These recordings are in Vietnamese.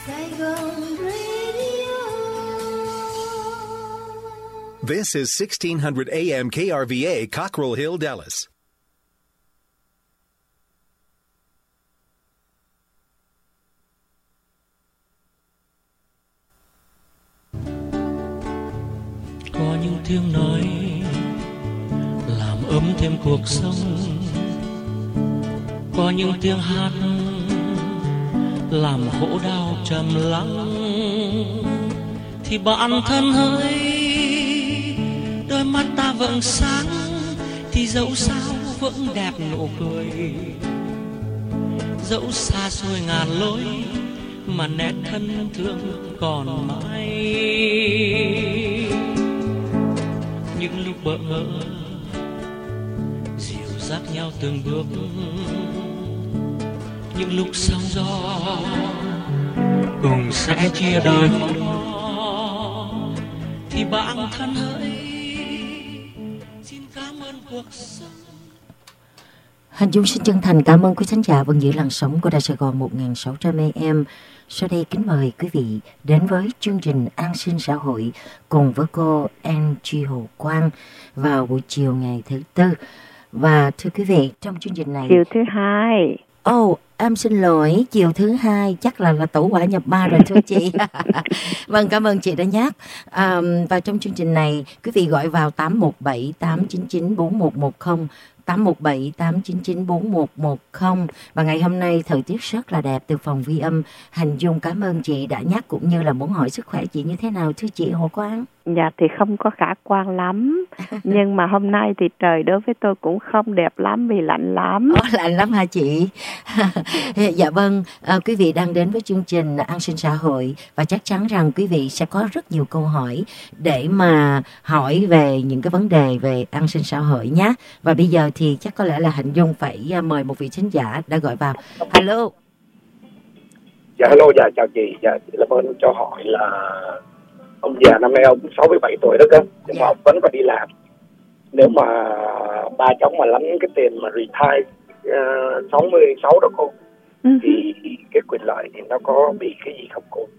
Saigon Radio. This is 1600 AM KRVA, Cockrell Hill, Dallas. Có những tiếng nói làm ấm thêm cuộc sống, có những tiếng hát làm khổ đau trầm lắng. Thì bạn thân hỡi, đôi mắt ta vẫn sáng, thì dẫu sao vẫn đẹp nụ cười. Dẫu xa xôi ngàn lối mà nét thân thương còn mãi. Những lúc bỡ ngỡ dìu dắt nhau từng bước, những lúc sóng gió cùng sẽ chia đôi khó. Thì bạn thân hỡi, xin cảm ơn cuộc sống. Hành Dung xin chân thành cảm ơn quý khán giả vẫn giữ làn sóng của Đài Sài Gòn 1600 AM. Sau đây kính mời quý vị đến với chương trình An sinh xã hội cùng với cô Angie Hồ Quang vào buổi chiều ngày thứ Tư. Và thưa quý vị, trong chương trình này... Chiều thứ Hai. Em xin lỗi, chiều thứ Hai chắc là tẩu hỏa nhập ma rồi thưa chị. Vâng, cảm ơn chị đã nhắc. Và trong chương trình này, quý vị gọi vào 817-899-4110, 817-899-4110. Và ngày hôm nay thời tiết rất là đẹp từ phòng vi âm. Hành Dung cảm ơn chị đã nhắc cũng như là muốn hỏi sức khỏe chị như thế nào thưa chị Hồ Quang? Dạ thì không có khả quan lắm. Nhưng mà hôm nay thì trời đối với tôi cũng không đẹp lắm vì lạnh lắm. Lạnh lắm hả chị? Dạ vâng, quý vị đang đến với chương trình An sinh xã hội và chắc chắn rằng quý vị sẽ có rất nhiều câu hỏi để mà hỏi về những cái vấn đề về an sinh xã hội nhé. Và bây giờ thì chắc có lẽ là Hạnh Dung phải mời một vị khán giả đã gọi vào. Hello. Dạ hello, dạ chào chị. Dạ chị làm ơn cho hỏi là ông già năm nay ông 67 tuổi đó cơ, nhưng mà ông vẫn còn đi làm. Nếu mà ba cháu mà lãnh cái tiền mà retire 66 đó cô, thì cái quyền lợi thì nó có bị cái gì không cô?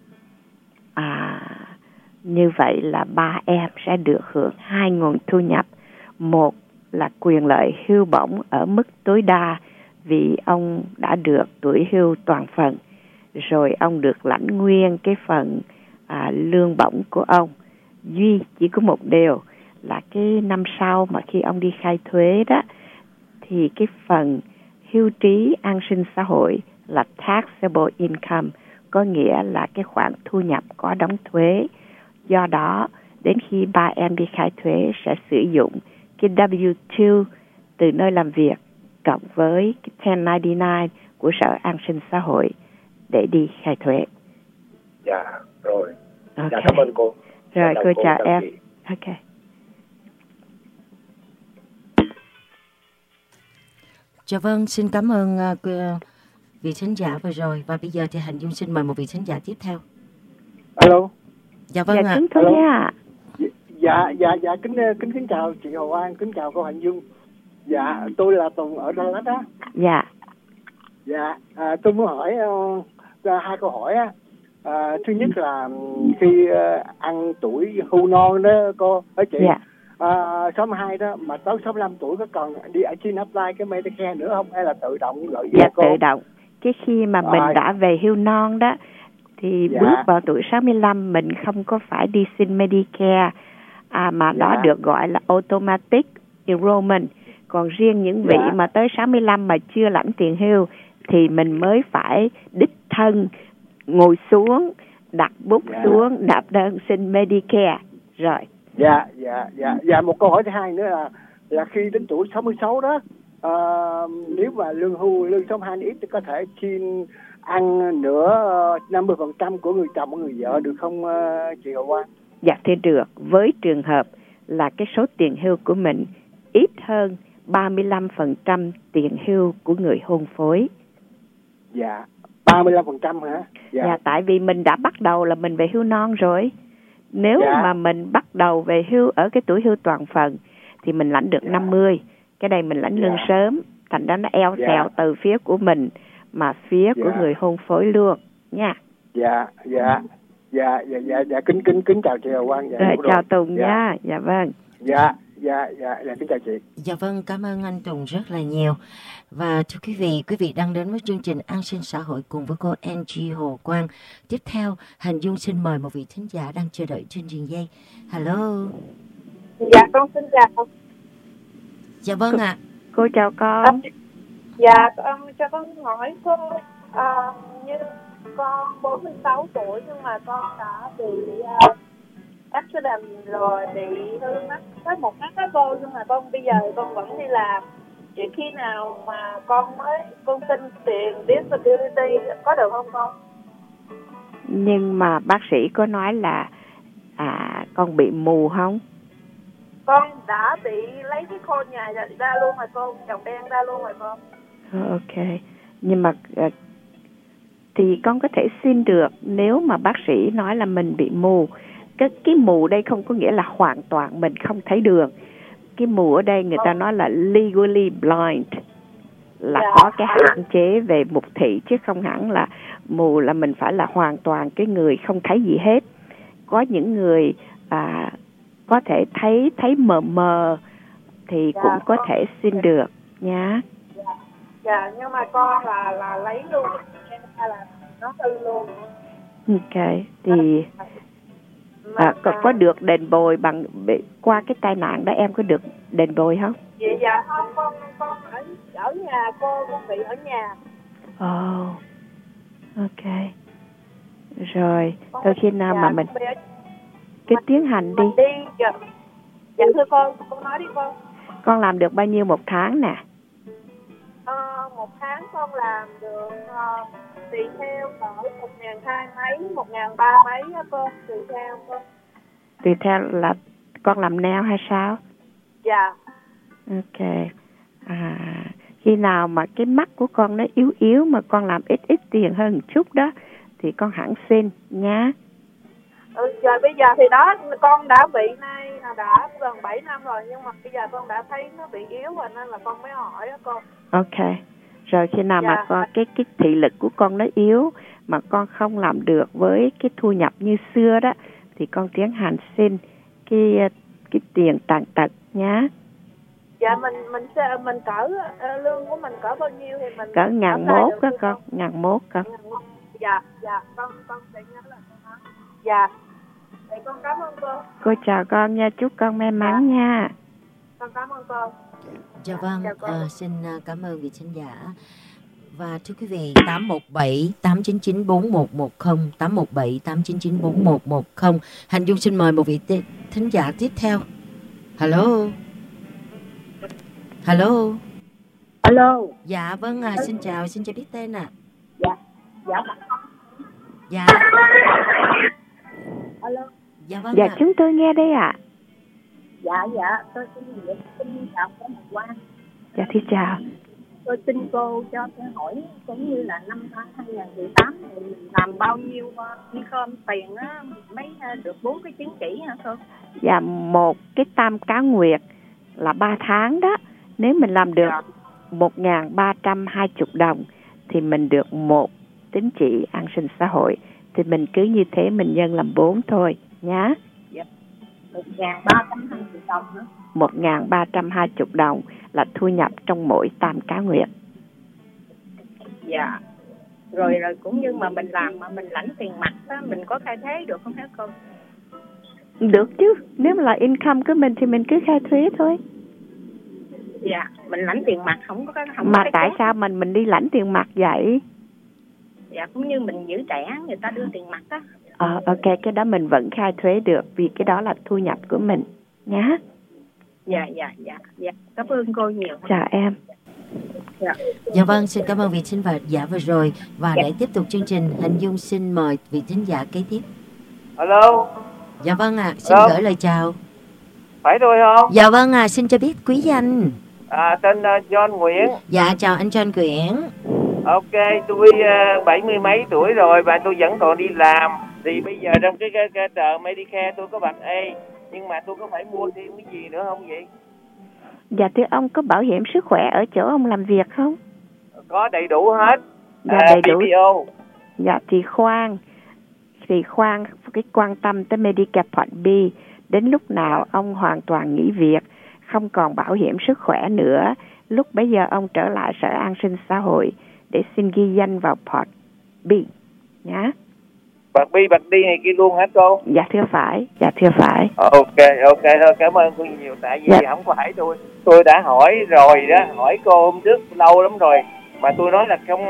Như vậy là ba em sẽ được hưởng 2 nguồn thu nhập. Một là quyền lợi hưu bổng ở mức tối đa vì ông đã được tuổi hưu toàn phần, rồi ông được lãnh nguyên cái phần lương bổng của ông. Duy chỉ có một điều là cái năm sau mà khi ông đi khai thuế đó, thì cái phần hưu trí an sinh xã hội là taxable income, có nghĩa là cái khoản thu nhập có đóng thuế. Do đó đến khi ba em đi khai thuế sẽ sử dụng cái W-2 từ nơi làm việc cộng với cái 1099 của Sở An sinh xã hội để đi khai thuế. Dạ rồi. Okay. Dạ cảm ơn cô. Rồi cô chào em. Chị. Ok. Dạ vâng, xin cảm ơn vị khán giả vừa rồi. Và bây giờ thì Hạnh Dung xin mời một vị khán giả tiếp theo. Alo. Dạ vâng ạ. Dạ kính chào chị Hồ An, kính chào cô Hạnh Dung. Dạ tôi là Tùng ở Dallas đó. Dạ tôi muốn hỏi hai câu hỏi á. Thứ nhất là khi ăn tuổi hưu non đó cô hả chị? 62 đó mà tới 65 tuổi có còn đi xin apply cái Medicare nữa không, hay là tự động gọi? Dạ tự động. Cái khi mà mình đã về hưu non đó thì bước vào tuổi 65 mình không có phải đi xin Medicare mà đó được gọi là automatic enrollment. Còn riêng những vị mà tới 65 mà chưa lãnh tiền hưu thì mình mới phải đích thân ngồi xuống, đặt bút xuống, nộp đơn xin Medicare. Rồi. Dạ một câu hỏi thứ hai nữa là khi đến tuổi 66 đó, nếu mà lương 62 ít thì có thể xin ăn nửa 50% của người chồng và người vợ được không chị Hậu Quang? Dạ thì được, với trường hợp là cái số tiền hưu của mình ít hơn 35% tiền hưu của người hôn phối. Dạ, 35% hả? Dạ, tại vì mình đã bắt đầu là mình về hưu non rồi. Nếu mà mình bắt đầu về hưu ở cái tuổi hưu toàn phần thì mình lãnh được 50. Cái này mình lãnh lương sớm, thành ra nó eo xèo từ phía của mình mà phía của người hôn phối luôn nha. Dạ kính chào chị Hồng Quang. Rồi chào Tùng nha. Dạ vâng. Dạ kính chào chị. Dạ vâng, cảm ơn anh Tùng rất là nhiều. Và thưa quý vị đang đến với chương trình An sinh xã hội cùng với cô Angie Hồ Quang. Tiếp theo, Hành Dung xin mời một vị thính giả đang chờ đợi trên đường dây. Hello. Dạ con xin chào. Dạ vâng ạ. Cô chào con. Dạ cho con hỏi cô, như con 46 tuổi nhưng mà con đã bị accident rồi, bị hư mắt, có một mắt nó vô, nhưng mà bây giờ con vẫn đi làm. Vậy khi nào mà con xin tiền disability có được không con? Nhưng mà bác sĩ có nói là con bị mù không? Con đã bị lấy cái khôn nhà ra luôn rồi con, chồng đen ra luôn rồi con. Ok, nhưng mà thì con có thể xin được nếu mà bác sĩ nói là mình bị mù. Cái mù đây không có nghĩa là hoàn toàn mình không thấy đường. Cái mù ở đây người ta nói là legally blind, là có cái hạn chế về mục thị, chứ không hẳn là mù là mình phải là hoàn toàn cái người không thấy gì hết. Có những người có thể thấy mờ thì cũng có thể xin được nha. Dạ, nhưng mà con là lấy luôn hay là nó hư luôn? Ok, thì có được đền bồi bằng qua cái tai nạn đó, em có được đền bồi không? Dạ không, con ở nhà, con bị ở nhà. Ok. Rồi, tới khi nào mà mình cái tiến hành đi. Dạ thưa con nói đi con. Con làm được bao nhiêu một tháng nè? Một tháng con làm được tùy theo ở 1.200 mấy, 1.300 mấy á con, tùy theo con. Tùy theo là con làm nail hay sao? Dạ. Ok. Khi nào mà cái mắt của con nó yếu mà con làm ít tiền hơn một chút đó thì con hẳn xin nhá. Rồi bây giờ thì đó, con đã bị nay đã gần 7 năm rồi, nhưng mà bây giờ con đã thấy nó bị yếu rồi nên là con mới hỏi đó con. Ok. Rồi khi nào mà con cái thị lực của con nó yếu mà con không làm được với cái thu nhập như xưa đó thì con tiến hành xin cái tiền tàn tật nhá. Dạ mình cỡ lương của mình cỡ bao nhiêu thì mình cỡ 1.100 đó con, 1.100 con. Dạ con sẽ nhớ là con nói. Dạ. Vậy con cảm ơn cô. Cô chào con nha, chúc con may mắn nha. Con cảm ơn cô. Dạ vâng, xin cảm ơn vị khán giả. Và thưa quý vị, 817-899-4110, 817-899-4110. Hành Dung xin mời một vị thính giả tiếp theo. Hello. Dạ vâng, xin chào, xin cho biết tên ạ. Dạ. Alo. Dạ vâng. Dạ chúng tôi nghe đây ạ. Dạ, tôi xin chào cô Hồng Quang. Dạ thưa chào. Tôi xin cô cho tôi hỏi, cũng như là năm 2018 thì mình làm bao nhiêu income tiền á mới được 4 cái chứng chỉ hả cô? Dạ, một cái tam cá nguyệt là 3 tháng đó. Nếu mình làm được 1.320 đồng thì mình được 1 tín chỉ an sinh xã hội. Thì mình cứ như thế mình nhân làm 4 thôi nhá. Dạ. 1.320 đồng nữa. 1.320 đồng là thu nhập trong mỗi tam cá nguyệt. Dạ. Rồi cũng như mà mình làm mà mình lãnh tiền mặt đó, mình có khai thuế được không hả cô? Được chứ, nếu mà là income của mình thì mình cứ khai thuế thôi. Dạ, mình lãnh tiền mặt không có mà tại sao mình đi lãnh tiền mặt vậy? Dạ, cũng như mình giữ trẻ người ta đưa tiền mặt á. Ok, cái đó mình vẫn khai thuế được vì cái đó là thu nhập của mình nhá. Dạ. Cảm ơn cô nhiều. Chào em. Dạ vâng, xin cảm ơn vị thính giả vừa rồi. Và để tiếp tục chương trình, Hành Dung xin mời vị thính giả kế tiếp. Alo. Dạ vâng ạ, xin gửi lời chào. Phải tôi không? Dạ vâng ạ, xin cho biết quý danh. Tên John Nguyễn. Dạ, chào anh John Nguyễn. Ok, tôi 70 mấy tuổi rồi và tôi vẫn còn đi làm. Thì bây giờ trong cái tờ Medicare tôi có bạc A, nhưng mà tôi có phải mua thêm cái gì nữa không vậy? Dạ thưa ông, có bảo hiểm sức khỏe ở chỗ ông làm việc không? Có đầy đủ hết. Dạ đầy đủ. PPO. Dạ thì khoan, thì khoan cái quan tâm tới Medicare Part B. Đến lúc nào ông hoàn toàn nghỉ việc, không còn bảo hiểm sức khỏe nữa, lúc bấy giờ ông trở lại Sở An sinh xã hội để xin ghi danh vào Part B nhá. Bạc B, bạc D này kia luôn hả cô? Dạ thưa phải. Ok thôi, cảm ơn cô nhiều. Tại vì không phải tôi đã hỏi rồi đó, hỏi cô hôm trước lâu lắm rồi mà tôi nói là không,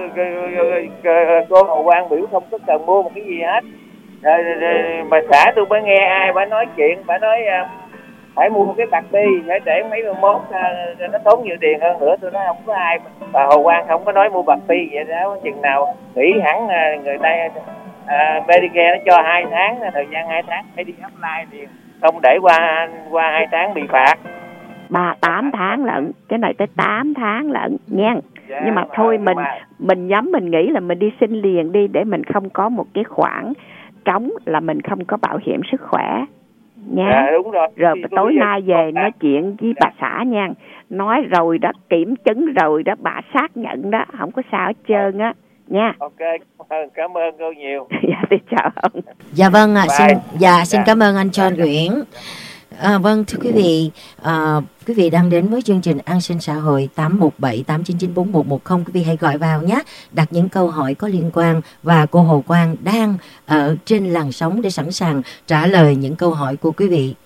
cô Hồ Quang biểu không có cần mua một cái gì hết. Mà xã tôi mới nghe ai bà nói chuyện, bà nói phải mua một cái bạc bi để mấy mốt nó tốn nhiều tiền hơn nữa. Tôi nói không có ai, bà Hồ Quang không có nói mua bạc bi vậy đó. Chừng nào nghỉ hẳn người ta Medicare nó cho 2 tháng, thời gian 2 tháng phải đi apply liền, không để qua 2 tháng bị phạt. 8 tháng lận, cái này tới 8 tháng lận nha. Nhưng mà thôi mình nhắm mình nghĩ là mình đi xin liền đi, để mình không có một cái khoản trống là mình không có bảo hiểm sức khỏe nha. Đúng rồi. Rồi tối nay về nói chuyện với bà xã nha, nói rồi đó, kiểm chứng rồi đó, bà xác nhận đó, không có sao hết trơn á nha. Ok, cảm ơn cô nhiều. Dạ tôi chào ông. Dạ vâng ạ, xin cảm ơn anh John Nguyễn. Vâng, thưa quý vị đang đến với chương trình An sinh xã hội 817-899-4110. Quý vị hãy gọi vào nhé, đặt những câu hỏi có liên quan, và cô Hồ Quang đang ở trên làn sóng để sẵn sàng trả lời những câu hỏi của quý vị.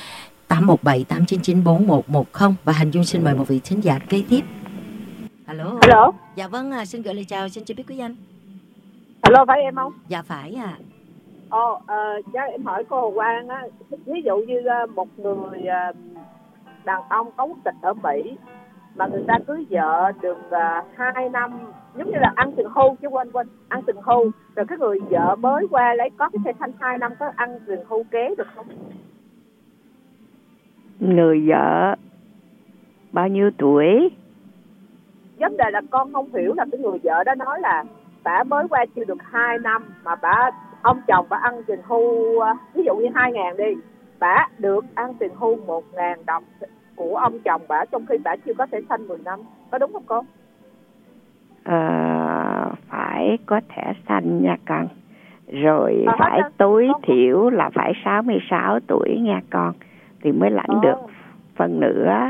817-899-4110. Và Hành Dung xin mời một vị thính giả kế tiếp. Alo. Dạ vâng, xin gửi lời chào, xin cho biết quý anh. Alo, phải em không? Dạ phải ạ. Chắc em hỏi cô Hồ Quang á, ví dụ như một người đàn ông có quốc tịch ở Mỹ mà người ta cưới vợ được 2 năm, giống như là ăn tiền hưu chứ quên ăn tiền hưu, rồi cái người vợ mới qua lấy có cái thẻ xanh 2 năm có ăn tiền hưu kế được không? Người vợ bao nhiêu tuổi? Vấn đề là con không hiểu là cái người vợ đó nói là bà mới qua chưa được 2 năm mà ông chồng bà ăn tiền hưu, ví dụ như 2.000 đi, bà được ăn tiền hưu 1.000 đồng của ông chồng bà, trong khi bà chưa có thẻ xanh 10 năm, có đúng không con? Phải có thẻ xanh nha con. Rồi phải tối thiểu là phải 66 tuổi nha con, thì mới lãnh được phần nửa.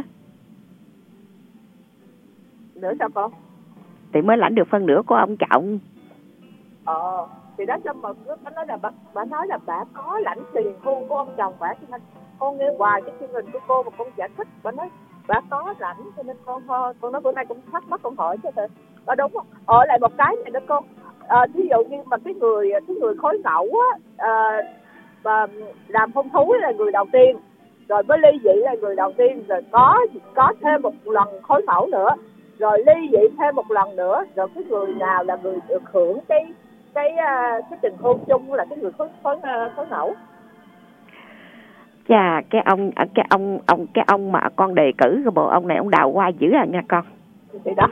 Nữa sao con? Thì mới lãnh được phân nửa của ông chồng. Thì đó cho mà bà nói là bà có lãnh tiền hưu của ông chồng bà, cho nên con nghe hoài cái chương trình của cô mà con giải thích, bà nói bà có lãnh, cho nên con nói bữa nay cũng thắc mắc, con hỏi chứ bà đúng không? Lại một cái này đó con, ví dụ như mà cái người khối ngẫu á, làm hôn thú là người đầu tiên, rồi mới ly dị là người đầu tiên, rồi có thêm một lần khối mẫu nữa, rồi ly dị thêm một lần nữa, rồi cái người nào là người được hưởng cái tình hôn chung là cái người khối ngẫu. Chà, cái ông mà con đề cử cái bộ ông này, ông đào hoa dữ nha con. Thì đó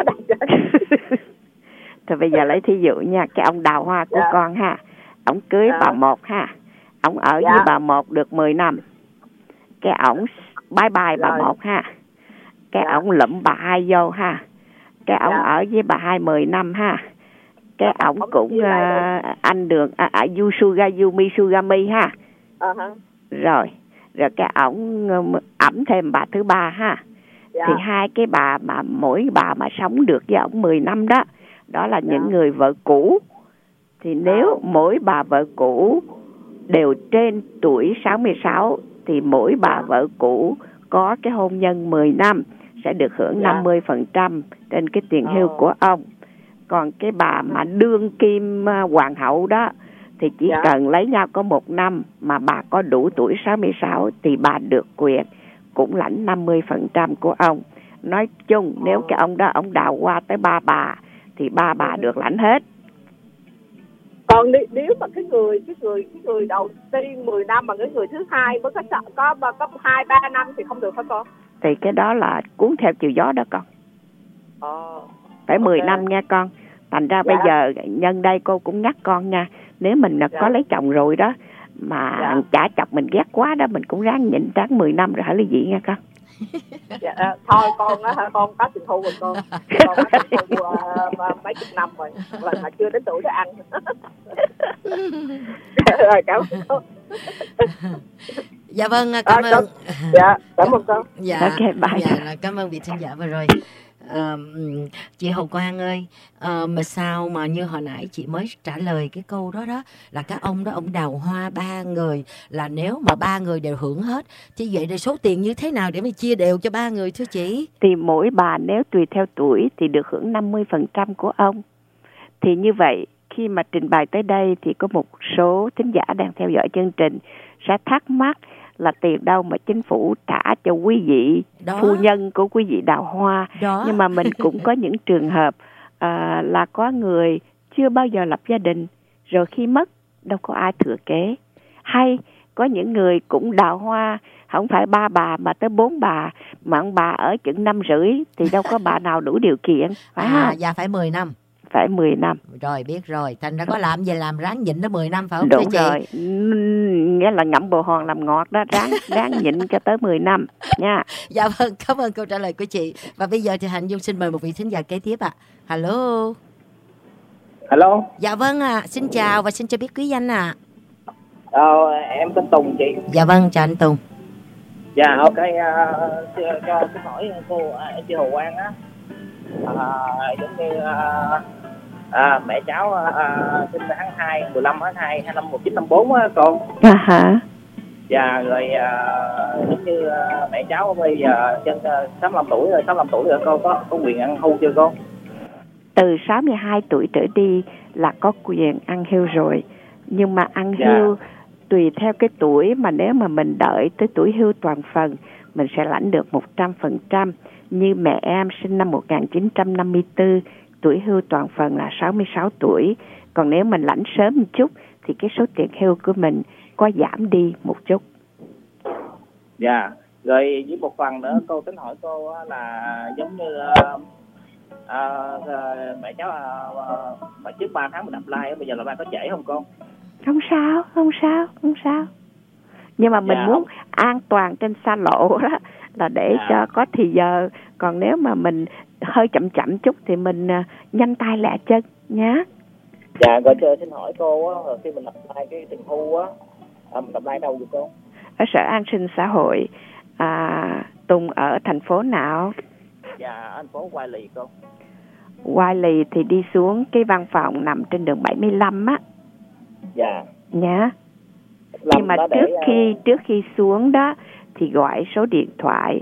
Thì bây giờ lấy thí dụ nha, cái ông đào hoa của con ha, ông cưới bà một ha, ông ở với bà một được 10 năm, cái ổng bye bye bà một ha, cái ổng lụm bà hai vô ha, cái ổng ở với bà hai 10 năm ha, cái ổng cũng anh được Yumi Sugami ha. Rồi cái ổng ẩm thêm bà thứ ba ha. Thì hai cái bà mà mỗi bà mà sống được với ổng 10 năm đó là những người vợ cũ. Thì nếu mỗi bà vợ cũ đều trên tuổi 66 thì mỗi bà vợ cũ có cái hôn nhân 10 năm sẽ được hưởng 50% trên cái tiền hưu của ông. Còn cái bà mà đương kim hoàng hậu đó thì chỉ cần lấy nhau có 1 năm mà bà có đủ tuổi 66 thì bà được quyền cũng lãnh 50% của ông. Nói chung nếu cái ông đó ông đào qua tới 3 bà thì 3 bà được lãnh hết. Còn nếu mà cái người đầu tiên 10 năm mà cái người thứ hai mới có 2-3 năm thì không được hả con? Thì cái đó là cuốn theo chiều gió đó con. Phải 10 năm nha con. Thành ra bây giờ nhân đây cô cũng nhắc con nha, nếu mình có lấy chồng rồi đó mà chả chọc mình ghét quá đó, mình cũng ráng nhịn ráng 10 năm rồi hả ly dị nha con. Dạ, thôi con á hả, con có tiền thu rồi con có tiền thu mấy chục năm rồi, lần mà chưa đến tuổi để ăn. Rồi cảm ơn cô. Dạ vâng, cảm ơn. Dạ, cảm ơn cô. Dạ, Ok, bye. Dạ, cảm ơn vị thính giả vừa rồi. Chị Hồng Quang ơi, mà sao mà như hồi nãy chị mới trả lời cái câu đó đó, là các ông đó ông đào hoa 3 người, là nếu mà 3 người đều hưởng hết thì vậy thì số tiền như thế nào để mà chia đều cho 3 người thưa chị? Thì mỗi bà nếu tùy theo tuổi thì được hưởng 50% của ông. Thì như vậy khi mà trình bày tới đây thì có một số thính giả đang theo dõi chương trình sẽ thắc mắc là tiền đâu mà chính phủ trả cho quý vị đó, phu nhân của quý vị đào hoa đó. Nhưng mà mình cũng có những trường hợp là có người chưa bao giờ lập gia đình, rồi khi mất đâu có ai thừa kế. Hay có những người cũng đào hoa không phải 3 bà mà tới 4 bà, mà ông bà ở chừng 5 rưỡi thì đâu có bà nào đủ điều kiện, phải không? Dạ phải 10 năm. Phải 10 năm. Rồi biết rồi, thành ra có làm gì làm ráng nhịn nó 10 năm phải không? Đúng rồi, nghĩa là ngậm bồ hòn làm ngọt đó, ráng nhịn cho tới 10 năm nha. Dạ vâng, cảm ơn câu trả lời của chị. Và bây giờ thì Hạnh Dung xin mời một vị thính giả kế tiếp ạ. Hello. Hello. Dạ vâng ạ, xin chào và xin cho biết quý danh ạ. Em tên Tùng chị. Dạ vâng, chào anh Tùng. Dạ ok, cho xin hỏi cô chị Hồ Quang á, giống như mẹ cháu sinh tháng 2, 15 tháng 2 năm 1954 á con. Hả? Dạ rồi giống như mẹ cháu bây giờ trên 65 tuổi rồi, 65 tuổi rồi con có quyền ăn hưu chưa con? Từ 62 tuổi trở đi là có quyền ăn hưu rồi. Nhưng mà ăn hưu tùy theo cái tuổi, mà nếu mà mình đợi tới tuổi hưu toàn phần mình sẽ lãnh được 100%. Như mẹ em sinh năm 1954, tuổi hưu toàn phần là 66 tuổi. Còn nếu mình lãnh sớm một chút thì cái số tiền hưu của mình có giảm đi một chút. Dạ, rồi với một phần nữa cô tính hỏi cô là giống như mẹ cháu mà trước 3 tháng mình apply, bây giờ là ba có trễ không con? Không sao. Nhưng mà mình muốn an toàn trên xa lộ đó, là để cho có thì giờ. Còn nếu mà mình hơi chậm chút thì mình nhanh tay lẹ chân nhá. Dạ, rồi xin hỏi cô á, khi mình apply cái tiền hưu á, mình apply đâu vậy cô? Ở Sở An sinh Xã hội. Tùng ở thành phố nào? Dạ, thành phố Hoài Lì cô. Hoài Lì thì đi xuống cái văn phòng nằm trên đường 75 á. Dạ. Nhá. Nhưng mà trước khi xuống đó thì gọi số điện thoại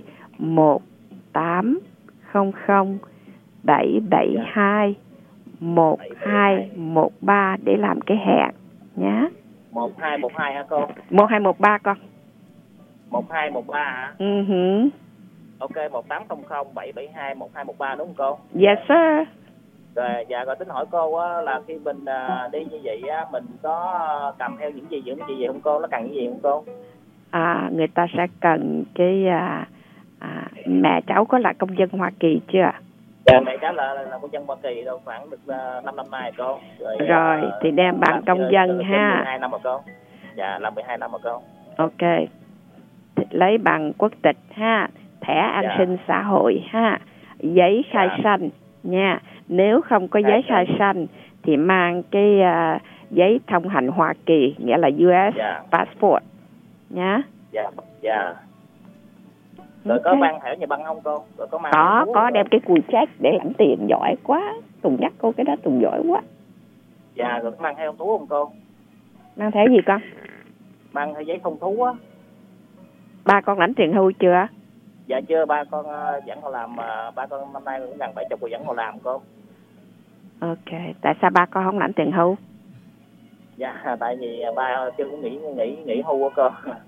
1800-772-1213 để làm cái hẹn nhá. 1212 hả cô? 1213 con. 1213 hả? Ok, 1800-772-1213 đúng không cô? Yes sir. Rồi, dạ, rồi tính hỏi cô á, là khi mình đi như vậy á, mình có cầm theo những gì không cô? Nó cần những gì không cô? Người ta sẽ cần cái mẹ cháu có là công dân Hoa Kỳ chưa? Dạ, mẹ cháu là công dân Hoa Kỳ đâu, khoảng được 5 năm nay cô. Rồi thì đem bằng công dân ha. 12 năm rồi cô. Dạ, làm 12 năm rồi cô. Ok. Thì lấy bằng quốc tịch ha, thẻ an sinh xã hội ha, giấy khai sanh nha. Nếu không có giấy khai sanh thì mang cái giấy thông hành Hoa Kỳ, nghĩa là US passport nhá. Dạ. Rồi có mang thẻ nhà băng không cô? Rồi có đem cái cùi check để lãnh tiền. Giỏi quá, Tùng nhắc cô cái đó, Tùng giỏi quá. Dạ, rồi có mang theo thú không cô? Mang thẻ gì con? Mang theo giấy thông thú á. Ba con lãnh tiền hưu chưa? Dạ chưa, ba con vẫn còn làm, ba con năm nay cũng gần 70 rồi vẫn còn làm cô. Ok, tại sao ba con không lãnh tiền hưu? Dạ, tại vì ba chưa có nghỉ hưu á cô.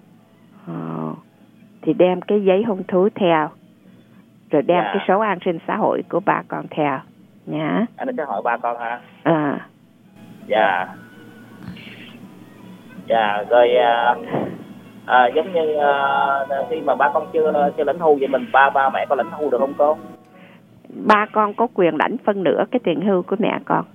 Thì đem cái giấy hôn thú theo, rồi đem cái số an sinh xã hội của ba con theo nhá. Anh sẽ hỏi ba con hả? Dạ. Dạ, rồi giống như khi mà ba con chưa lãnh hưu, vậy mình ba mẹ có lãnh hưu được không cô? Ba con có quyền lãnh phân nửa cái tiền hưu của mẹ con.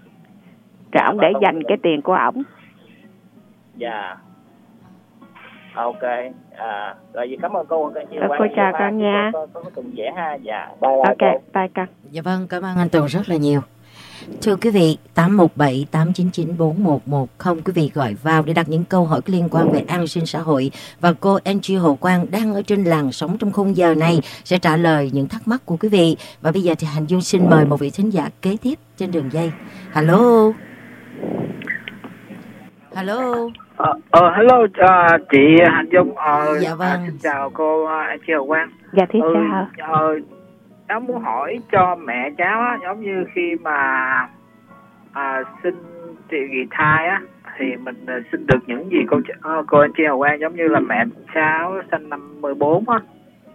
Rồi ông để dành cái tiền của ổng. Dạ. Ok. Rồi cảm ơn cô. Cô chào con nha. Có tuần dễ ha. Dạ. Ok, bye con. Dạ vâng, cảm ơn anh Tùng rất là nhiều. Thưa quý vị, 817-899-4110 quý vị gọi vào để đặt những câu hỏi liên quan về an sinh xã hội, và cô Angie Hồ Quang đang ở trên làn sóng trong khung giờ này sẽ trả lời những thắc mắc của quý vị. Và bây giờ thì Hạnh Dung xin mời một vị thính giả kế tiếp trên đường dây. Hello. Hello. Hello chị Hạnh Dung. Dạ vâng. Xin chào cô Angie Hồ Quang. Dạ thưa chào. Cháu muốn hỏi cho mẹ cháu á, giống như khi mà sinh kỳ thai á thì mình sinh được những gì cô Angie Hồ Quang, giống như là mẹ cháu sinh năm 14 á.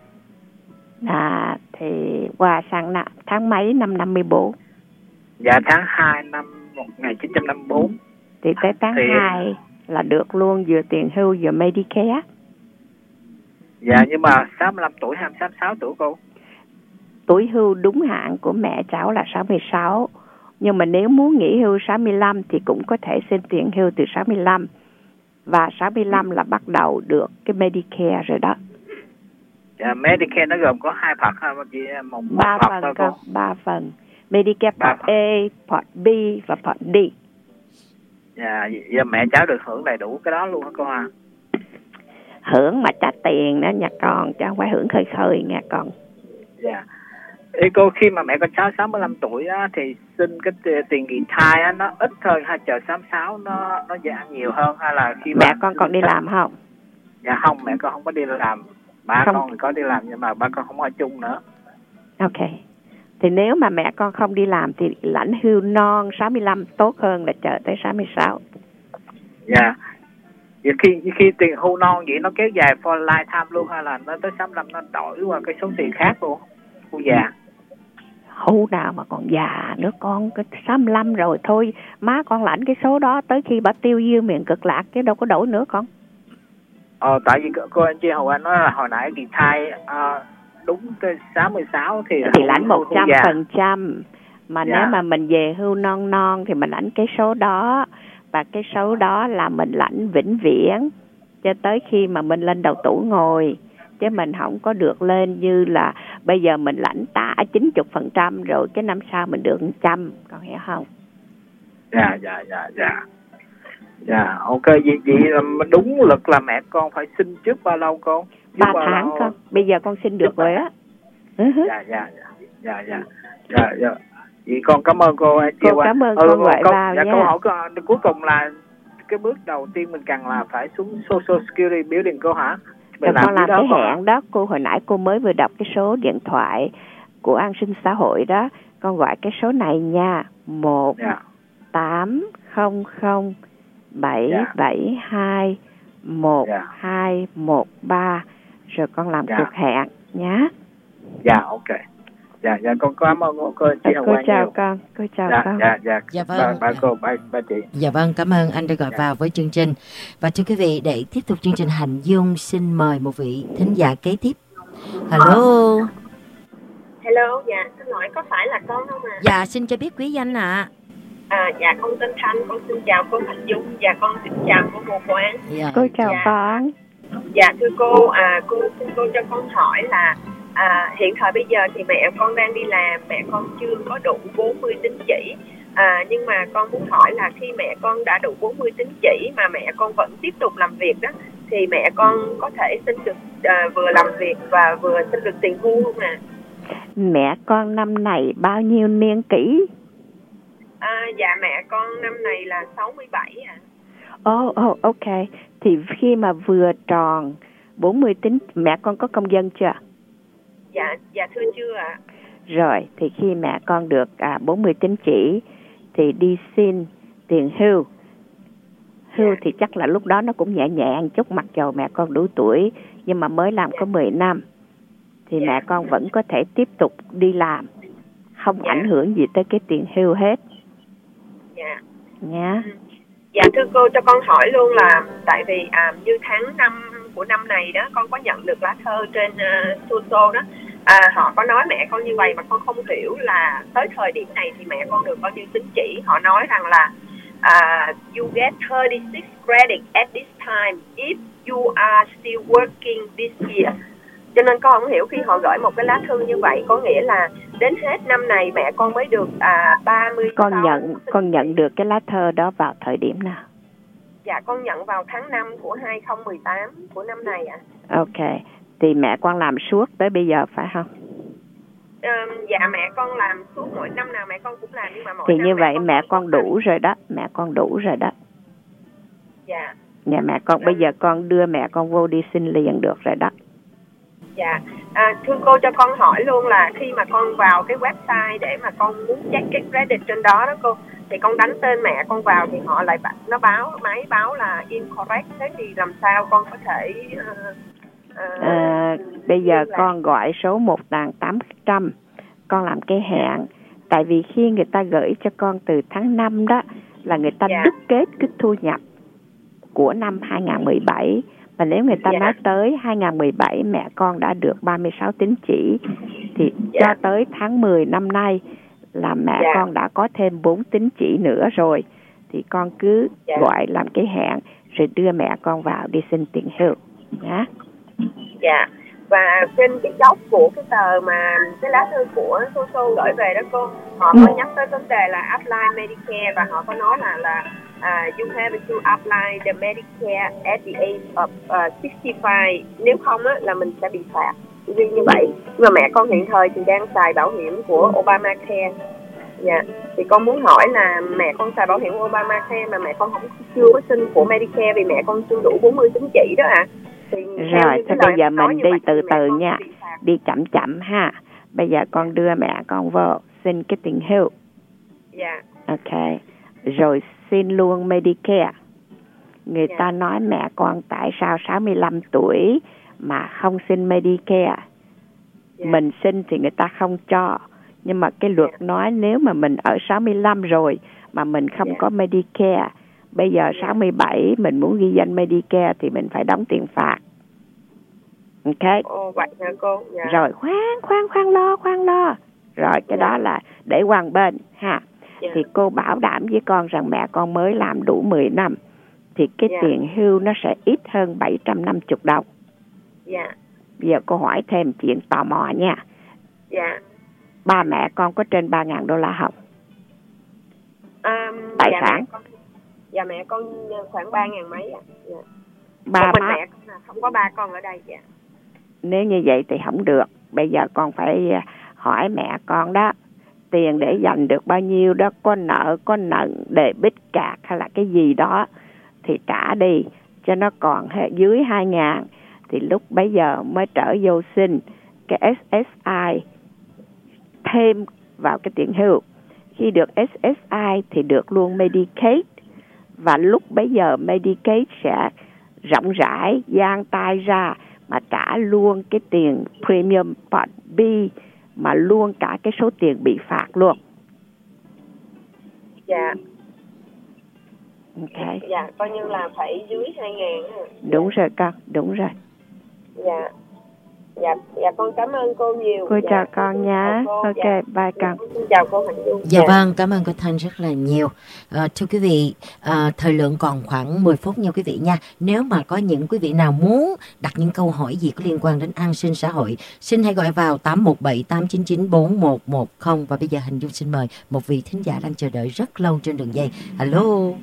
Thì qua sang tháng mấy năm 54? Dạ tháng 2 năm 1954. Thì tới tháng 2 là được luôn vừa tiền hưu vừa Medicare. Dạ, nhưng mà 65 tuổi hay 66 tuổi cô? Tuổi hưu đúng hạn của mẹ cháu là 66. Nhưng mà nếu muốn nghỉ hưu 65 thì cũng có thể xin tiền hưu từ 65. Và 65 là bắt đầu được cái Medicare rồi đó. Dạ, Medicare nó gồm có 2 phần hay chị? 3 phần con, 3 phần. Medicare Part A, Part B và Part D. Dạ, giờ mẹ cháu được hưởng đầy đủ cái đó luôn hả con à? Hưởng mà trả tiền đó nha con, chứ không phải hưởng khơi khơi nha con. Dạ. Ý cô, khi mà mẹ con cháu 65 tuổi á, thì xin cái tiền kỳ thai á, nó ít hơn hay chờ 66 nó giảm nhiều hơn, hay là khi mẹ con còn đi làm không? Dạ không, mẹ con không có đi làm. Ba không. Con thì có đi làm nhưng mà ba con không ở chung nữa. Ok. Thì nếu mà mẹ con không đi làm thì lãnh hưu non 65 tốt hơn là chờ tới 66. Dạ. Vậy khi tiền hưu non vậy nó kéo dài for lifetime luôn, hay là nó tới 65 nó đổi qua cái số tiền khác luôn? Hưu già. Hưu nào mà còn già nữa con, cái 65 rồi thôi, má con lãnh cái số đó tới khi bà tiêu diêu miệng cực lạc chứ đâu có đổi nữa con. Tại vì cô Angie Hồ Anh nói là hồi nãy kỳ thai đúng tới 66 thì lãnh 100%. Mà dạ. Nếu mà mình về hưu non thì mình lãnh cái số đó, và cái số đó là mình lãnh vĩnh viễn cho tới khi mà mình lên đầu tuổi ngồi, chứ mình không có được lên như là bây giờ mình lãnh 90% rồi cái năm sau mình được 100, con hiểu không? Dạ, ok. Vậy đúng lực là mẹ con phải sinh trước bao lâu con? 3 tháng con. Bây giờ con sinh được rồi á. Dạ. Vậy con cảm ơn cô. Cô cảm ơn con gọi vào nha. Câu hỏi cuối cùng là cái bước đầu tiên mình cần là phải xuống Social Security Building cô hả? Con làm cái hẹn đó. Cô hồi nãy cô mới vừa đọc cái số điện thoại của an sinh xã hội đó. Con gọi cái số này nha. 1-800-772-1213. Rồi con làm cuộc hẹn nhé. Dạ, ok. Dạ, con cảm ơn cô chị Hồng Quang chào nhiều. Con. Cô chào con. Dạ vâng. Ba chị. Dạ vâng, cảm ơn anh đã gọi vào với chương trình. Và thưa quý vị, để tiếp tục chương trình Hạnh Dung xin mời một vị thính giả kế tiếp. Hello. Hello, dạ, xin hỏi có phải là con không ạ? Dạ, xin cho biết quý danh ạ. Dạ, con tên Thanh, con xin chào cô Hạnh Dung và con xin chào cô Hồ Quang. Dạ. Cô chào con. Dạ, thưa cô, cô xin cô cho con hỏi là hiện thời bây giờ thì mẹ con đang đi làm, mẹ con chưa có đủ 40 tín chỉ. Nhưng mà con muốn hỏi là khi mẹ con đã đủ 40 tín chỉ mà mẹ con vẫn tiếp tục làm việc đó, thì mẹ con có thể xin được vừa làm việc và vừa xin được tiền hưu không ạ? Mẹ con năm này bao nhiêu niên kỷ? Dạ mẹ con năm này là 67 ạ. Ok. Thì khi mà vừa tròn 40 tín, mẹ con có công dân chưa? Dạ thưa chưa ạ. Rồi, thì khi mẹ con được 40 tín chỉ thì đi xin tiền hưu. Hưu thì chắc là lúc đó nó cũng nhẹ nhàng chút, mặc dầu mẹ con đủ tuổi nhưng mà mới làm có 10 năm. Thì mẹ con vẫn có thể tiếp tục đi làm, không ảnh hưởng gì tới cái tiền hưu hết. Dạ. Nhá. Dạ thưa cô, cho con hỏi luôn là tại vì như tháng 5 của năm này đó, con có nhận được lá thơ trên Tuso đó. Họ có nói mẹ con như vậy mà con không hiểu là tới thời điểm này thì mẹ con được bao nhiêu tín chỉ. Họ nói rằng là you get 36 credit at this time if you are still working this year. Cho nên con không hiểu khi họ gửi một cái lá thư như vậy, có nghĩa là đến hết năm này mẹ con mới được 36. Con nhận được cái lá thư đó vào thời điểm nào? Dạ con nhận vào tháng 5 của 2018 của năm này ạ. Ok, thì mẹ con làm suốt tới bây giờ phải không? Dạ mẹ con làm suốt, mỗi năm nào mẹ con cũng làm, nhưng mà mỗi thì năm như vậy mẹ con đủ rồi đó, mẹ con đủ rồi đó. Dạ. Nhà mẹ con bây giờ con đưa mẹ con vô đi xin liền được rồi đó. Dạ. Thưa cô cho con hỏi luôn là khi mà con vào cái website để mà con muốn check cái credit trên đó đó cô, thì con đánh tên mẹ con vào thì họ lại máy báo là incorrect, thế thì làm sao con có thể bây giờ con gọi số 1.800, con làm cái hẹn. Tại vì khi người ta gửi cho con từ tháng 5 đó là người ta đúc kết cái thu nhập của năm 2017. Và nếu người ta nói tới 2017 mẹ con đã được 36 tín chỉ, thì cho tới tháng 10 năm nay là mẹ con đã có thêm 4 tín chỉ nữa rồi. Thì con cứ gọi làm cái hẹn rồi đưa mẹ con vào đi xin tiền hưu nhá. Dạ. Và trên cái góc của cái tờ mà cái lá thư của Soso gửi về đó cô, họ có nhắc tới vấn đề là apply Medicare, và họ có nói là you have to apply the Medicare at the age of 65, nếu không á là mình sẽ bị phạt vì như vậy. Nhưng mà mẹ con hiện thời thì đang xài bảo hiểm của Obamacare. Dạ. Thì con muốn hỏi là mẹ con xài bảo hiểm Obamacare mà mẹ con chưa có xin của Medicare vì mẹ con chưa đủ 40 tín chỉ đó ạ. Rồi, thế bây giờ mình đi từ từ nha, đi chậm chậm ha. Bây giờ con đưa mẹ con vô xin cái tiền hưu. Dạ. Ok, rồi xin luôn Medicare. Người ta nói mẹ con tại sao 65 tuổi mà không xin Medicare. Mình xin thì người ta không cho. Nhưng mà cái luật nói nếu mà mình ở 65 rồi mà mình không có Medicare, bây giờ 67 mình muốn ghi danh Medicare thì mình phải đóng tiền phạt. Ok. Vậy hả cô? Rồi khoan lo. Rồi cái đó là để qua bên ha. Thì cô bảo đảm với con rằng mẹ con mới làm đủ 10 năm thì cái tiền hưu nó sẽ ít hơn 750 đồng. Dạ. Bây giờ cô hỏi thêm chuyện tò mò nha. Dạ. Ba mẹ con có trên 3.000 đô la không? Tài sản? Mẹ con khoảng 3.000 mấy ạ. Ba má mẹ con không có ba con ở đây dạ. Nếu như vậy thì không được. Bây giờ con phải hỏi mẹ con đó, tiền để dành được bao nhiêu đó, có nợ debit card hay là cái gì đó thì trả đi cho nó còn dưới 2.000 thì lúc bấy giờ mới trở vô xin cái SSI thêm vào cái tiền hưu. Khi được SSI thì được luôn Medicaid, và lúc bấy giờ Medicaid sẽ rộng rãi giang tay ra mà trả luôn cái tiền Premium Part B, mà luôn cả cái số tiền bị phạt luôn. Dạ. Ok. Dạ, coi như là phải dưới 2.000. Đúng rồi con, đúng rồi. Dạ. Dạ con cảm ơn cô nhiều. Cô chào con nhé. Ok, bye con. Xin chào cô Hạnh Dung. Dạ vâng, cảm ơn cô Thanh rất là nhiều. Thưa quý vị, thời lượng còn khoảng 10 phút nha quý vị nha. Nếu mà có những quý vị nào muốn đặt những câu hỏi gì có liên quan đến an sinh xã hội, xin hãy gọi vào 817-899-4110. Và bây giờ Hạnh Dung xin mời một vị thính giả đang chờ đợi rất lâu trên đường dây. Alo.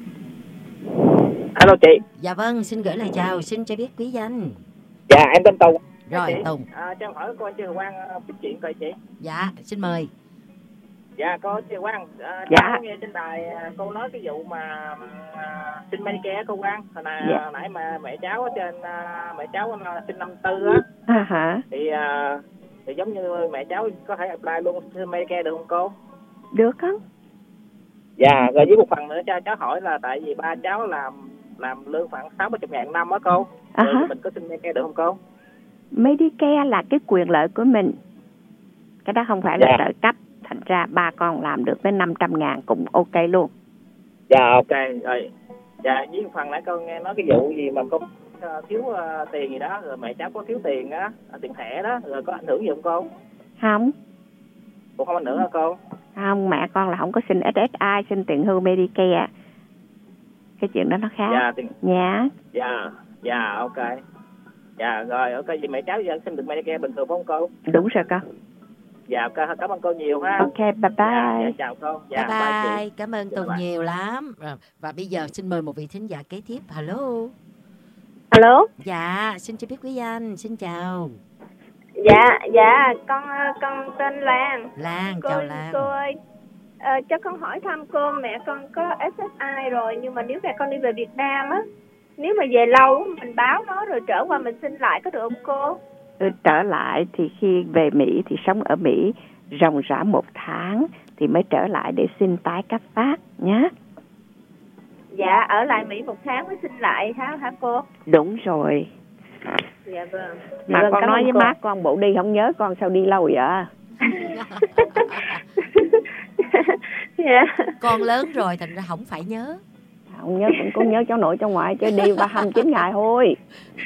Alo chị. Dạ vâng, xin gửi lời chào, xin cho biết quý danh. Dạ em tên Tùng. Rồi chị, Tùng. cho hỏi cô chị Quang biết chuyện coi chị. Dạ, xin mời. Dạ cô chị Quang, dạ. Nghe trên đài cô nói cái vụ mà xin Medicare cô Quang. Hồi nãy mà mẹ cháu ở trên mẹ cháu sinh 54 á. Thì giống như mẹ cháu có thể apply luôn xin Medicare được không cô? Được không? Dạ, rồi với một phần nữa cho cháu hỏi là tại vì ba cháu làm lương khoảng 60-70 ngàn năm á cô. Rồi mình có xin Medicare được không cô? Medicare là cái quyền lợi của mình. Cái đó không phải là trợ cấp. Thành ra ba con làm được tới 500 ngàn cũng ok luôn. Dạ ok rồi. Dạ với một phần nãy con nghe nói cái vụ gì mà con thiếu tiền gì đó, rồi mẹ cháu có thiếu tiền á, tiền thẻ đó, rồi có ảnh hưởng gì không cô? Không. Cũng không ảnh hưởng hả cô? Không, mẹ con là không có xin SSI, xin tiền hưu Medicare. cái chuyện đó nó khác. Dạ Nhá. Dạ ok. Dạ rồi, ok, vậy mẹ cháu giờ xin được Medicare bình thường phải không cô? Đúng rồi con. Dạ ok, cảm ơn cô nhiều ha. Ok, bye bye. Dạ, chào cô. Dạ, bye bye. chị. Cảm ơn Tùng nhiều lắm. Và bây giờ xin mời một vị thính giả kế tiếp. Hello. Alo. Dạ, xin cho biết quý anh, xin chào. Dạ, con tên Lan. Lan, cô, chào Lan. Cô ơi, cho con hỏi thăm cô, mẹ con có SSI rồi, nhưng mà nếu mẹ con đi về Việt Nam á, nếu mà về lâu mình báo nó rồi trở qua mình xin lại có được không cô? Trở lại thì khi về Mỹ thì sống ở Mỹ ròng rã 1 tháng thì mới trở lại để xin tái cấp phát nhé. Dạ, ở lại Mỹ 1 tháng mới xin lại hả cô? Đúng rồi. Dạ vâng. Mà vâng, con nói với má con bộ đi không nhớ con sao đi lâu vậy? Dạ. Con lớn rồi thành ra không phải nhớ. Không nhớ, con nhớ cháu nội cháu ngoại chứ đi 29 ngày thôi.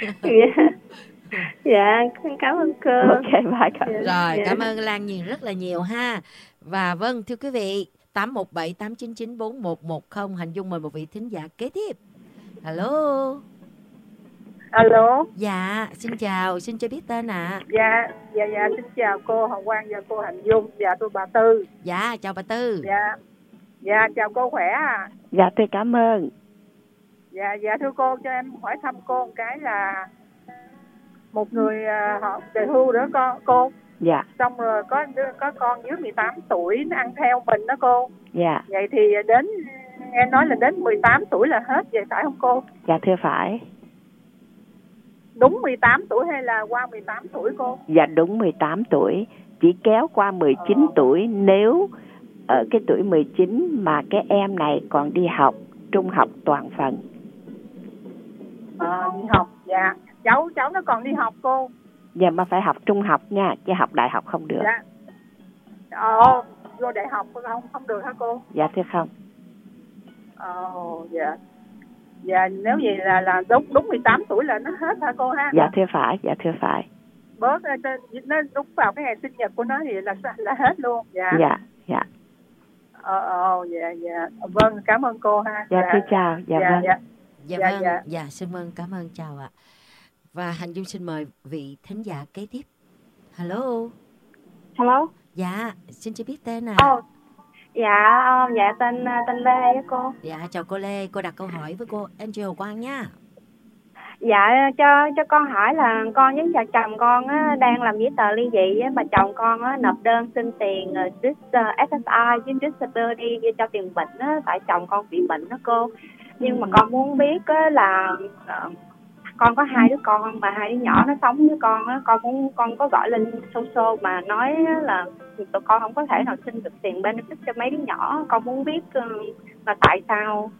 Dạ, cảm ơn cô. Ok, bye con. Rồi, cảm ơn Lan Nhiên rất là nhiều ha. Và vâng, thưa quý vị, 817-899-4110, Hành Dung mời một vị thính giả kế tiếp. Hello. Alo. Dạ, xin chào, xin cho biết tên ạ. Dạ, xin chào cô Hồng Quang và cô Hành Dung. Dạ, tôi bà Tư. Dạ, chào bà Tư. Dạ, chào cô khỏe à. Dạ, tôi cảm ơn. Dạ, thưa cô, cho em hỏi thăm cô một cái là một người họ về hưu đó cô. Dạ. Xong rồi có con dưới 18 tuổi nó ăn theo mình đó cô. Dạ. Vậy thì đến em nói là đến 18 tuổi là hết, vậy phải không cô? Dạ thưa phải. Đúng 18 tuổi hay là qua 18 tuổi cô? Dạ đúng 18 tuổi, chỉ kéo qua 19 tuổi nếu ở cái tuổi 19 mà cái em này còn đi học trung học toàn phần. Đi học, dạ. Cháu nó còn đi học cô. Dạ mà phải học trung học nha, chứ học đại học không được. Dạ. Vô đại học không được hả cô? Dạ thưa không. Dạ. Dạ, nếu vậy là đúng 18 tuổi là nó hết hả cô ha? Dạ thưa phải, dạ thưa phải. Bớt nó đúng vào cái ngày sinh nhật của nó thì là hết luôn. Dạ. Dạ. Dạ. Dạ. Vâng, cảm ơn cô ha. Dạ thưa chào. Dạ vâng. Dạ, xin vâng, cảm ơn, chào ạ. Và Hành Dung xin mời vị thính giả kế tiếp. Hello. Dạ, xin cho biết tên nào. Dạ, tên Lê với cô. Dạ, chào cô Lê, cô đặt câu hỏi với cô Angel Quang nha. Dạ, cho con hỏi là con với vợ chồng con á, đang làm giấy tờ ly dị á, bà chồng con á, nộp đơn xin tiền SSI với disability cho tiền bệnh á, tại chồng con bị bệnh đó cô. Nhưng mà con muốn biết á, là con có 2 đứa con mà 2 đứa nhỏ nó sống với con á, con có gọi lên social mà nói là tụi con không có thể nào xin được tiền benefit cho mấy đứa nhỏ. Con muốn biết là tại sao.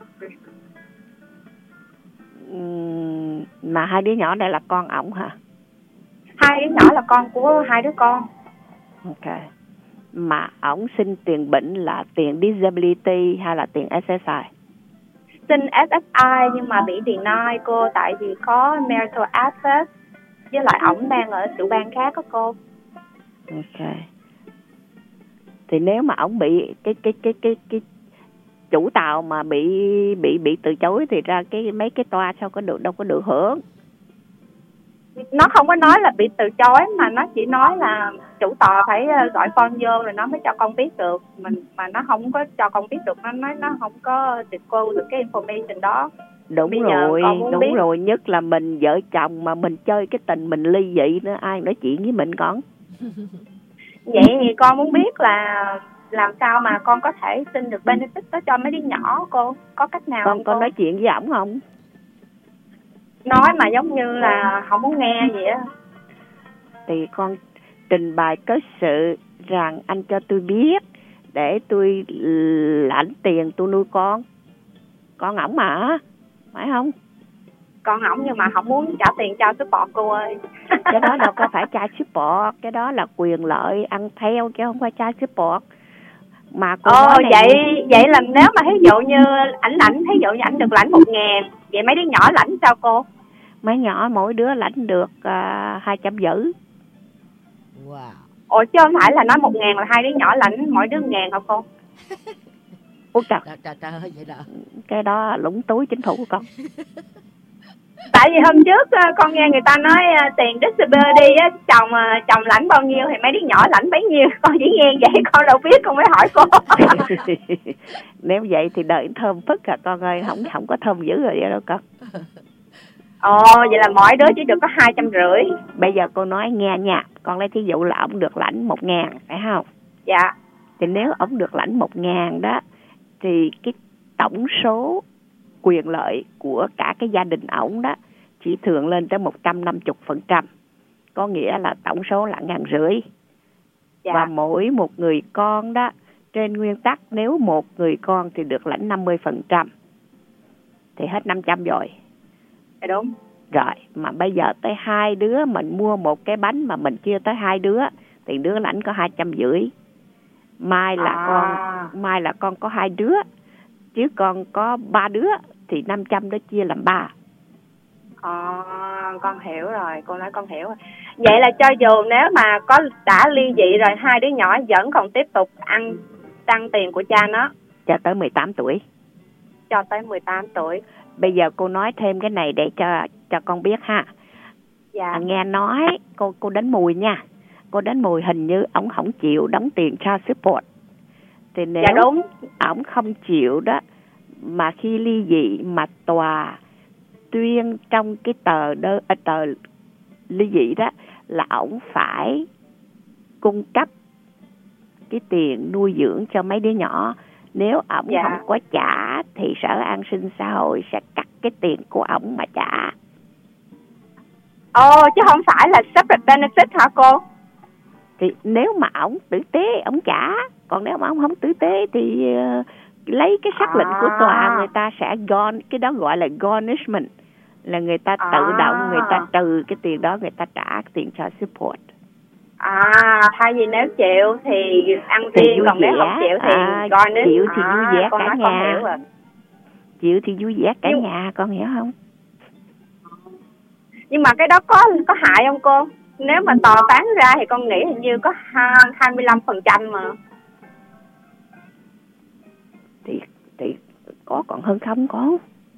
Mà 2 đứa nhỏ đây là con ổng hả? 2 đứa nhỏ là con của 2 đứa con. Ok. Mà ổng xin tiền bệnh là tiền disability hay là tiền SSI? Xin SSI nhưng mà bị deny cô, tại vì có marital assets với lại ổng đang ở tiểu bang khác đó cô. Ok. Thì nếu mà ổng bị cái chủ tàu mà bị từ chối thì ra cái mấy cái toa sao có được, đâu có được hưởng. Nó không có nói là bị từ chối mà nó chỉ nói là chủ tòa phải gọi con vô rồi nó mới cho con biết được, mà nó không có cho con biết được, nó nói nó không có disclose được cái information đó. Đúng rồi, nhất là mình vợ chồng mà mình chơi cái tình mình ly dị nữa, ai nói chuyện với mình con. Vậy thì con muốn biết là làm sao mà con có thể xin được benefit đó cho mấy đứa nhỏ cô, có cách nào con có nói chuyện với ổng không? Nói mà giống như là không muốn nghe vậy á. Thì con trình bày cớ sự rằng anh cho tôi biết để tôi lãnh tiền tôi nuôi con ổng mà, phải không? Con ổng nhưng mà không muốn trả tiền cho support cô ơi. Cái đó đâu có phải child support, cái đó là quyền lợi ăn theo chứ không phải child support. Mà cô nói này... vậy là nếu mà ví dụ như ảnh ví dụ như ảnh được lãnh 1.000, vậy mấy đứa nhỏ lãnh sao cô? Mấy nhỏ mỗi đứa lãnh được 250. Wow. Ủa chứ không phải là nói 1.000 là 2 đứa nhỏ lãnh mỗi đứa 1.000 hả cô? Ủa trời. Trời ơi vậy đó. Cái đó lũng túi chính phủ của con. Tại vì hôm trước con nghe người ta nói tiền disability á, chồng lãnh bao nhiêu thì mấy đứa nhỏ lãnh bấy nhiêu. Con chỉ nghe vậy con đâu biết, con mới hỏi cô. Nếu vậy thì đợi thơm phức à con ơi, không có thơm dữ rồi vậy đâu con. Ồ, vậy là mỗi đứa chỉ được có 250. Bây giờ cô nói nghe nha, con lấy thí dụ là ông được lãnh 1.000 phải không? Dạ. Thì nếu ông được lãnh 1.000 đó thì cái tổng số quyền lợi của cả cái gia đình ổng đó chỉ thường lên tới 150%. Có nghĩa là tổng số là 1.500. Dạ. Và mỗi một người con đó, trên nguyên tắc nếu một người con thì được lãnh 50%. Thì hết 500 rồi. Dạ đúng. Rồi, mà bây giờ tới 2 đứa mình mua một cái bánh mà mình chia tới 2 đứa thì đứa lãnh có 250. Mai là con có 2 đứa, chứ con có 3 đứa thì 500 đó chia làm 3. Con hiểu rồi, cô nói con hiểu rồi. Vậy là cho dù nếu mà đã ly dị rồi, 2 đứa nhỏ vẫn còn tiếp tục tăng tiền của cha nó cho tới 18 tuổi. Cho tới 18 tuổi. Bây giờ cô nói thêm cái này để cho con biết ha. Dạ. Nghe nói cô đánh mùi nha. Cô đánh mùi hình như ổng không chịu đóng tiền child support. Thì nếu dạ đúng. ổng không chịu đó, mà khi ly dị mà tòa tuyên trong cái tờ ly dị đó là ổng phải cung cấp cái tiền nuôi dưỡng cho mấy đứa nhỏ. Nếu ổng không có trả thì Sở An sinh xã hội sẽ cắt cái tiền của ổng mà trả. Chứ không phải là separate benefit hả cô? Thì nếu mà ổng tử tế ổng trả, còn nếu mà ổng không tử tế thì lấy cái sắc lệnh của tòa, người ta sẽ cái đó gọi là garnishment, là người ta tự động người ta trừ cái tiền đó, người ta trả cái tiền cho support. Thay vì nếu chịu thì ăn riêng, còn nếu không chịu thì garnish. Chịu thì vui vẻ cả nhà. Chịu thì vui vẻ cả nhà, con hiểu không? Nhưng mà cái đó có hại không cô? Nếu mà tòa phán ra thì con nghĩ hình như có 25% mà. Thì có còn hơn không con?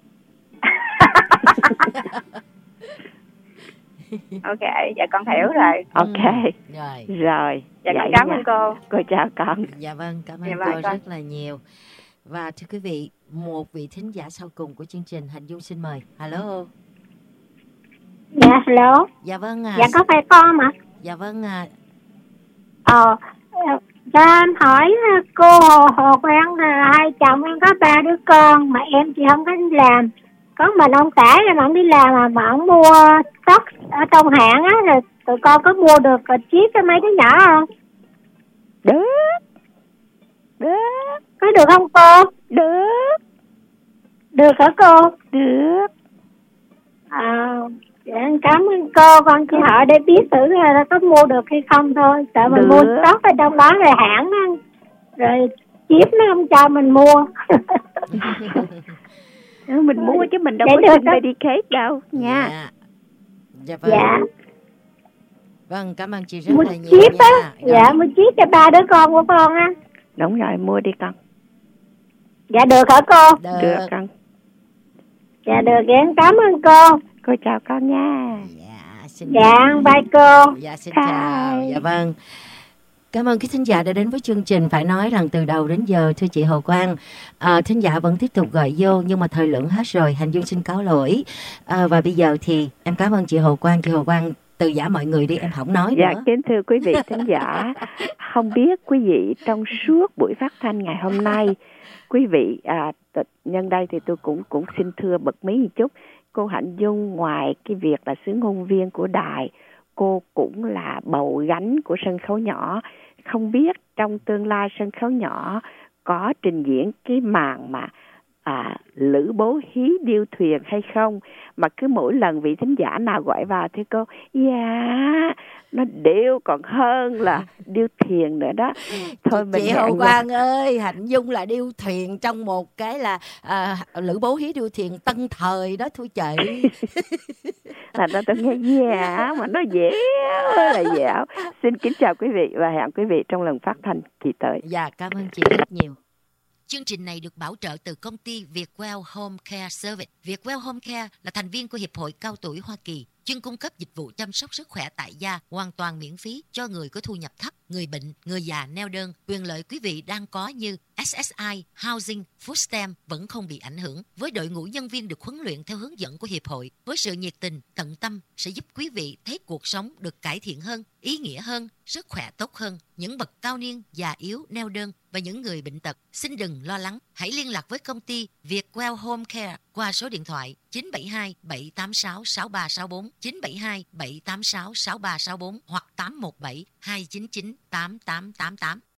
Ok, dạ con hiểu rồi. Ok. Rồi. Dạ con cảm ơn cô. Cô chào con. Dạ vâng, cảm ơn cô rất là nhiều. Và thưa quý vị, một vị thính giả sau cùng của chương trình, Hạnh Dung xin mời. Hello. Dạ hello. Dạ vâng ạ. Dạ có phải con mà. Dạ vâng ạ. Cho em hỏi cô Hồ Quang là hai chồng em có 3 đứa con mà em thì không có đi làm. Có mình ông xã em ông đi làm mà ông mua stock ở trong hãng á, rồi tụi con có mua được chiếc cho mấy đứa nhỏ không? Được. Có được không cô? Được. Được hả cô? Được. Dạ, cảm ơn cô, con chỉ hỏi để biết thử là có mua được hay không thôi. Sợ mình mua stock ở trong đó rồi hãng đó, rồi chip nó không cho mình mua. Mình mua chứ mình đâu có xin Medicaid đâu nha. Dạ vâng. Dạ. Vâng, cảm ơn chị rất là nhiều chip nha. Dạ, mua chip cho 3 đứa con của con á. Đúng rồi, mua đi con. Dạ được hả cô? Được con. Dạ được, em cảm ơn cô. Cô chào con nha. Dạ, bye cô. Dạ, xin chào. Dạ vâng. Cảm ơn quý thính giả đã đến với chương trình. Phải nói rằng từ đầu đến giờ, thưa chị Hồ Quang, thính giả vẫn tiếp tục gọi vô, nhưng mà thời lượng hết rồi. Hạnh Dung xin cáo lỗi. Và bây giờ thì em cảm ơn chị Hồ Quang. Chị Hồ Quang từ giả mọi người đi, em không nói nữa. Dạ, kính thưa quý vị thính giả, không biết quý vị trong suốt buổi phát thanh ngày hôm nay, quý vị nhân đây thì tôi cũng xin thưa bật mí một chút. Cô Hạnh Dung ngoài cái việc là xứ ngôn viên của đài, cô cũng là bầu gánh của sân khấu nhỏ. Không biết trong tương lai sân khấu nhỏ có trình diễn cái màn mà lữ bố hí điêu thuyền hay không, mà cứ mỗi lần vị thính giả nào gọi vào thì cô nó điêu còn hơn là điêu thuyền nữa đó. Thôi chị Hồ Quang ơi, Hạnh Dung là điêu thuyền trong một cái là lữ bố hí điêu thuyền tân thời đó thưa chị. Là nó tôi nghe mà nó dễ là dẻo. Xin kính chào quý vị và hẹn quý vị trong lần phát thanh kỳ tới. Dạ, cảm ơn chị rất nhiều. Chương trình này được bảo trợ từ công ty Vietwell Home Care Service. Vietwell Home Care là thành viên của Hiệp hội Cao tuổi Hoa Kỳ, chuyên cung cấp dịch vụ chăm sóc sức khỏe tại gia hoàn toàn miễn phí cho người có thu nhập thấp, người bệnh, người già neo đơn. Quyền lợi quý vị đang có như SSI, Housing, Food Stamp vẫn không bị ảnh hưởng, với đội ngũ nhân viên được huấn luyện theo hướng dẫn của Hiệp hội, với sự nhiệt tình, tận tâm sẽ giúp quý vị thấy cuộc sống được cải thiện hơn, ý nghĩa hơn, sức khỏe tốt hơn. Những bậc cao niên, già yếu, neo đơn và những người bệnh tật, xin đừng lo lắng. Hãy liên lạc với công ty Vietwell Home Care qua số điện thoại 972 786 6364, 972 786 6364 hoặc 817 299 8888.